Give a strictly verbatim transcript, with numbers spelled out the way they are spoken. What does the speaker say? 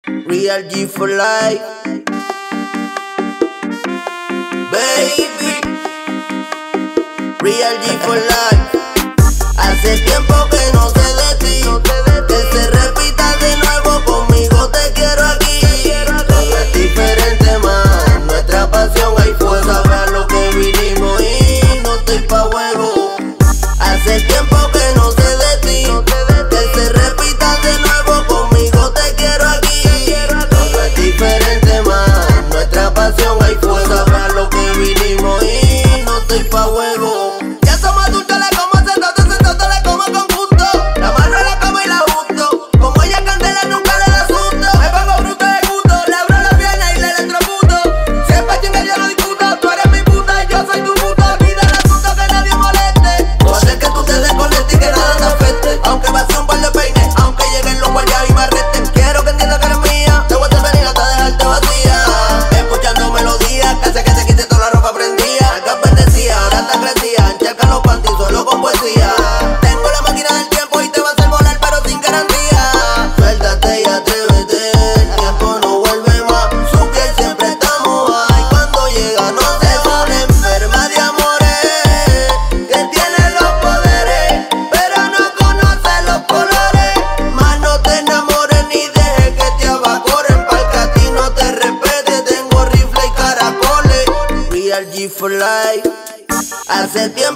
Real G for life, baby. Real G for life. Hace tiempo que no sé de ti, que se repita de nuevo conmigo, te quiero aquí. Todo es diferente más, nuestra pasión hay fuego. Saber lo que vinimos y no estoy pa' juego. Hace tiempo que no sé de ti, que se repita de nuevo conmigo, te quiero aquí. Todo es diferente más, nuestra pasión hay fuego. Saber lo que vinimos y no estoy pa' juego. Ya somos adultos, le como sentado, sentado, le como con gusto. La amarro, la como y la junto. Como ella candela, nunca le da susto. Me pongo bruto de gusto, le abro la pierna y le electrocuto. Siempre chingue, yo no discuto. Tú eres mi puta y yo soy tu puto. Olvida el asunto, que nadie moleste. Voy a hacer que tú te desconectes y que nada te afecte. Aunque va a ser un par de peines, aunque lleguen los guardias y me arresten. Quiero que entiendas que eres mía, te voy a intervenir hasta dejarte vacía. Escuchando melodías que hace que se quite toda la ropa prendida. Acá bendecía, ahora está crecida. Encherca los panties solo con poesía. Tengo la máquina del tiempo y te va a hacer volar pero sin garantía. Suéltate y atrévete, el tiempo no vuelve más. Su piel siempre está mojada y cuando llega no se pone enferma de amores. Que tiene los poderes pero no conoce los colores. Más no te enamores ni dejes que te abacoren. Pa'l que a ti no te respete, tengo rifle y caracoles. Real G for life. Hace tiempo